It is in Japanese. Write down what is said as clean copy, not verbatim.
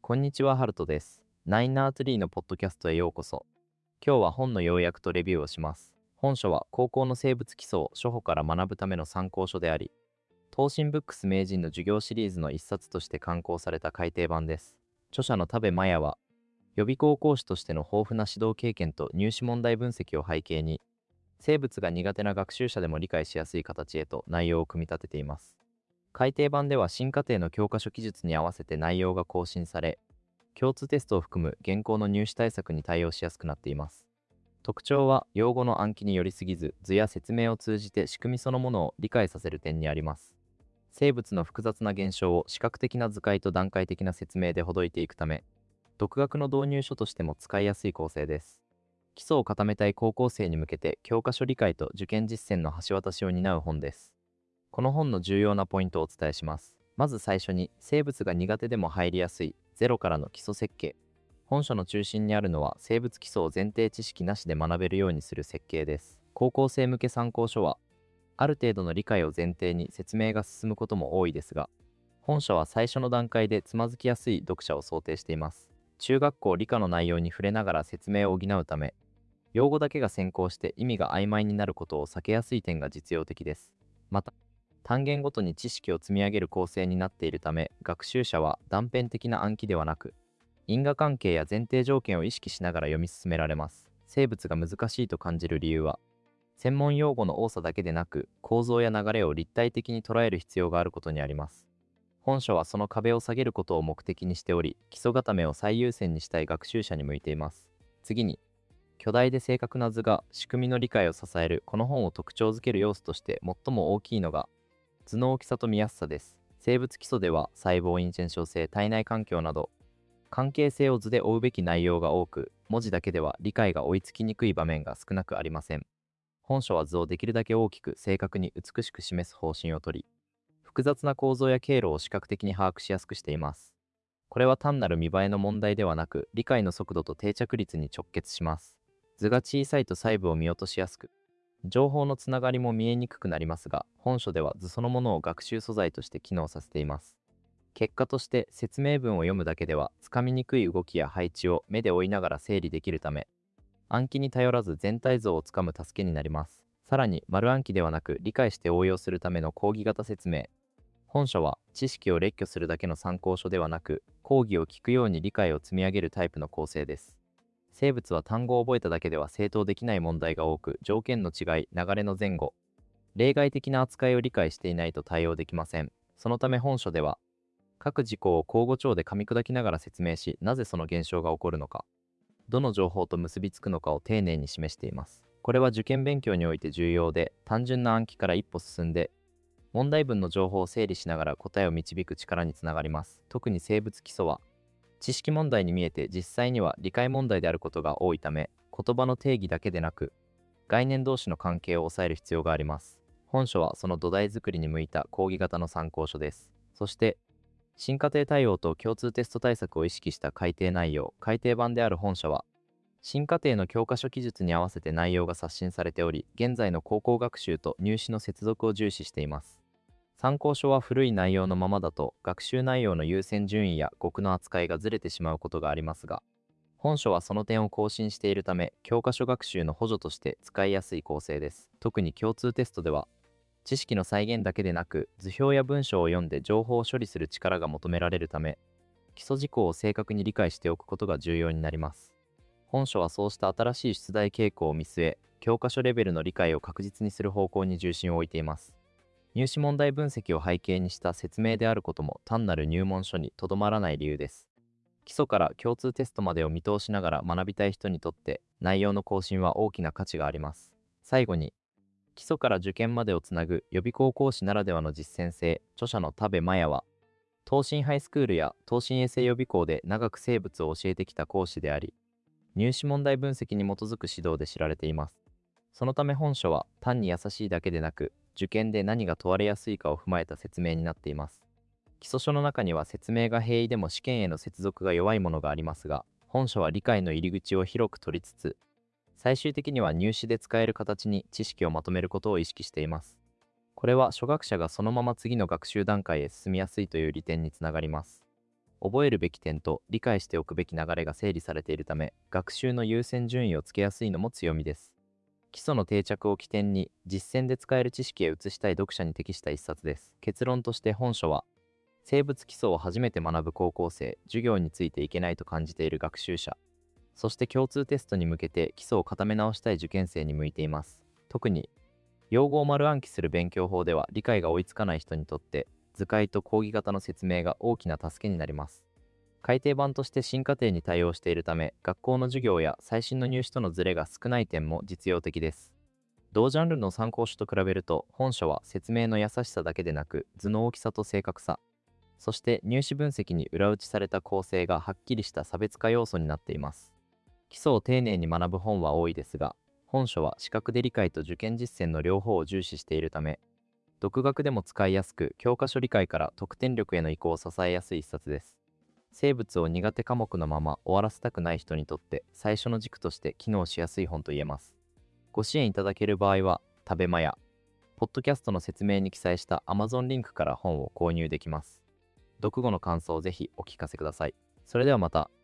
こんにちは、ハルトです。ナインナーツリーのポッドキャストへようこそ。今日は本の要約とレビューをします。本書は高校の生物基礎を初歩から学ぶための参考書であり、東進ブックス名人の授業シリーズの一冊として刊行された改訂版です。著者の田部麻也は、予備校講師としての豊富な指導経験と入試問題分析を背景に、生物が苦手な学習者でも理解しやすい形へと内容を組み立てています。改訂版では新課程の教科書記述に合わせて内容が更新され、共通テストを含む現行の入試対策に対応しやすくなっています。特徴は用語の暗記によりすぎず、図や説明を通じて仕組みそのものを理解させる点にあります。生物の複雑な現象を視覚的な図解と段階的な説明でほどいていくため、独学の導入書としても使いやすい構成です。基礎を固めたい高校生に向けて教科書理解と受験実践の橋渡しを担う本です。この本の重要なポイントをお伝えします。まず最初に、生物が苦手でも入りやすいゼロからの基礎設計。本書の中心にあるのは生物基礎を前提知識なしで学べるようにする設計です。高校生向け参考書は、ある程度の理解を前提に説明が進むことも多いですが、本書は最初の段階でつまずきやすい読者を想定しています。中学校理科の内容に触れながら説明を補うため、用語だけが先行して意味が曖昧になることを避けやすい点が実用的です。また、単元ごとに知識を積み上げる構成になっているため、学習者は断片的な暗記ではなく、因果関係や前提条件を意識しながら読み進められます。生物が難しいと感じる理由は、専門用語の多さだけでなく、構造や流れを立体的に捉える必要があることにあります。本書はその壁を下げることを目的にしており、基礎固めを最優先にしたい学習者に向いています。次に、巨大で正確な図が仕組みの理解を支えるこの本を特徴づける要素として最も大きいのが、図の大きさと見やすさです。生物基礎では細胞因線症性、体内環境など、関係性を図で追うべき内容が多く、文字だけでは理解が追いつきにくい場面が少なくありません。本書は図をできるだけ大きく正確に美しく示す方針をとり、複雑な構造や経路を視覚的に把握しやすくしています。これは単なる見栄えの問題ではなく、理解の速度と定着率に直結します。図が小さいと細部を見落としやすく、情報のつながりも見えにくくなりますが、本書では図そのものを学習素材として機能させています。結果として説明文を読むだけではつかみにくい動きや配置を目で追いながら整理できるため、暗記に頼らず全体像をつかむ助けになります。さらに丸暗記ではなく理解して応用するための講義型説明。本書は知識を列挙するだけの参考書ではなく、講義を聞くように理解を積み上げるタイプの構成です。生物は単語を覚えただけでは正当できない問題が多く、条件の違い、流れの前後、例外的な扱いを理解していないと対応できません。そのため本書では、各事項を口語調で噛み砕きながら説明し、なぜその現象が起こるのか、どの情報と結びつくのかを丁寧に示しています。これは受験勉強において重要で、単純な暗記から一歩進んで、問題文の情報を整理しながら答えを導く力につながります。特に生物基礎は、知識問題に見えて実際には理解問題であることが多いため、言葉の定義だけでなく、概念同士の関係を抑える必要があります。本書はその土台作りに向いた講義型の参考書です。そして、新課程対応と共通テスト対策を意識した改訂内容、改訂版である本書は、新課程の教科書記述に合わせて内容が刷新されており、現在の高校学習と入試の接続を重視しています。参考書は古い内容のままだと、学習内容の優先順位や語句の扱いがずれてしまうことがありますが、本書はその点を更新しているため、教科書学習の補助として使いやすい構成です。特に共通テストでは、知識の再現だけでなく、図表や文章を読んで情報を処理する力が求められるため、基礎事項を正確に理解しておくことが重要になります。本書はそうした新しい出題傾向を見据え、教科書レベルの理解を確実にする方向に重心を置いています。入試問題分析を背景にした説明であることも単なる入門書にとどまらない理由です。基礎から共通テストまでを見通しながら学びたい人にとって内容の更新は大きな価値があります。最後に、基礎から受験までをつなぐ予備校講師ならではの実践性、著者の田部麻也は、東進ハイスクールや東進衛生予備校で長く生物を教えてきた講師であり、入試問題分析に基づく指導で知られています。そのため本書は単に優しいだけでなく、受験で何が問われやすいかを踏まえた説明になっています。基礎書の中には説明が平易でも試験への接続が弱いものがありますが、本書は理解の入り口を広く取りつつ、最終的には入試で使える形に知識をまとめることを意識しています。これは初学者がそのまま次の学習段階へ進みやすいという利点につながります。 覚えるべき点と理解しておくべき流れが整理されているため、学習の優先順位をつけやすいのも強みです。基礎の定着を起点に実践で使える知識へ移したい読者に適した一冊です。結論として本書は、生物基礎を初めて学ぶ高校生、授業についていけないと感じている学習者、そして共通テストに向けて基礎を固め直したい受験生に向いています。特に、用語を丸暗記する勉強法では理解が追いつかない人にとって、図解と講義型の説明が大きな助けになります。改訂版として新課程に対応しているため、学校の授業や最新の入試とのズレが少ない点も実用的です。同ジャンルの参考書と比べると、本書は説明の優しさだけでなく、図の大きさと正確さ、そして入試分析に裏打ちされた構成がはっきりした差別化要素になっています。基礎を丁寧に学ぶ本は多いですが、本書は視覚で理解と受験実践の両方を重視しているため、独学でも使いやすく、教科書理解から得点力への移行を支えやすい一冊です。生物を苦手科目のまま終わらせたくない人にとって最初の軸として機能しやすい本と言えます。ご支援いただける場合は、食べマや、ポッドキャストの説明に記載した Amazon リンクから本を購入できます。読後の感想をぜひお聞かせください。それではまた。